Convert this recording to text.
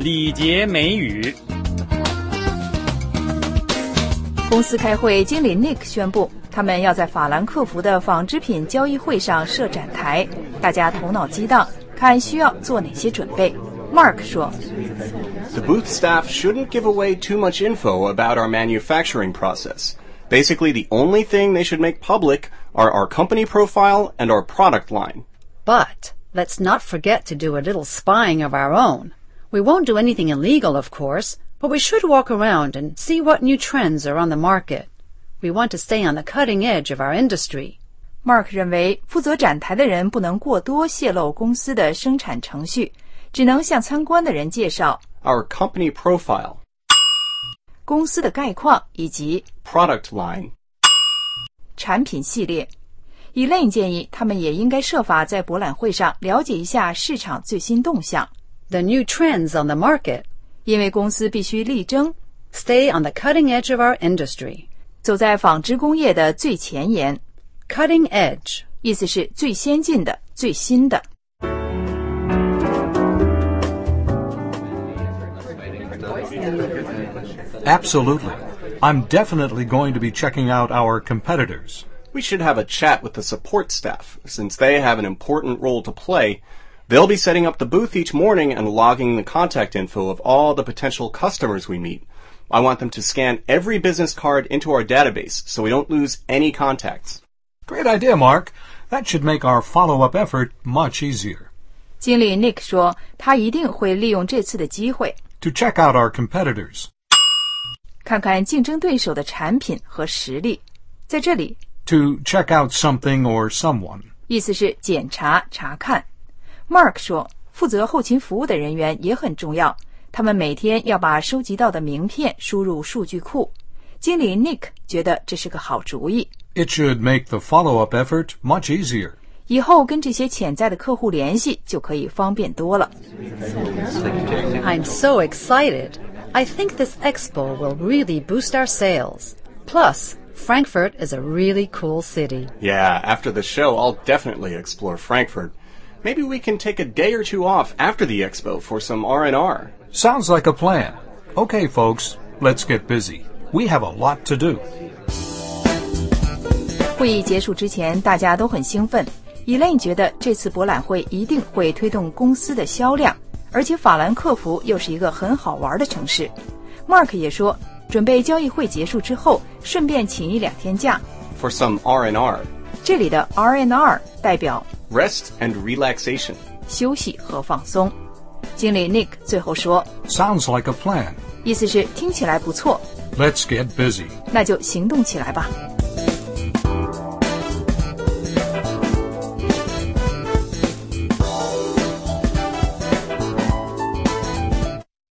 礼节美语。 公司开会，经理 Nick 宣布，他们要在法兰克福的纺织品交易会上设展台，大家头脑激荡，看需要做哪些准备。Mark 说 The booth staff shouldn't give away too much info about our manufacturing process. Basically, the only thing they should make public are our company profile and our product line. But let's not forget to do a little spying of our own. We won't do anything illegal, of course, but we should walk around and see what new trends are on the market. We want to stay on the cutting edge of our industry. Mark 认为，负责展台的人不能过多泄露公司的生产程序，只能向参观的人介绍 Our company profile. 公司的概况以及 Product line. 产品系列。Elaine 建议他们也应该设法在博览会上了解一下市场最新动向。 The new trends on the market. 因为公司必须力争 Stay on the cutting edge of our industry. 走在纺织工业的最前沿。 Cutting edge. 意思是最先进的、最新的。 Absolutely. I'm definitely going to be checking out our competitors. We should have a chat with the support staff, since they have an important role to play. They'll be setting up the booth each morning and logging the contact info of all the potential customers we meet. I want them to scan every business card into our database so we don't lose any contacts. Great idea, Mark. That should make our follow-up effort much easier. 经理 Nick 说，他一定会利用这次的机会 To check out our competitors. 看看竞争对手的产品和实力。在这里 To check out something or someone. 意思是检查、查看。Mark 说，负责后勤服务的人员也很重要，他们每天要把收集到的名片输入数据库。经理 Nick 觉得这是个好主意。 It should make the follow-up effort much easier. 以后跟这些潜在的客户联系就可以方便多了。 I'm so excited. I think this expo will really boost our sales. Plus, Frankfurt is a really cool city. Yeah, after the show, I'll definitely explore Frankfurt. Maybe we can take a day or two off after the expo for some R&R. Sounds like a plan. Okay, folks, let's get busy. We have a lot to do. 会议结束之前，大家都很兴奋。Elaine 觉得这次博览会一定会推动公司的销量，而且法兰克福又是一个很好玩的城市。Mark 也说，准备交易会结束之后，顺便请1-2天假。 For some R&R. 这里的 R&R 代表 Rest and relaxation. 休息和放松。经理 Nick 最后说 Sounds like a plan. 意思是听起来不错。 Let's get busy. 那就行动起来吧。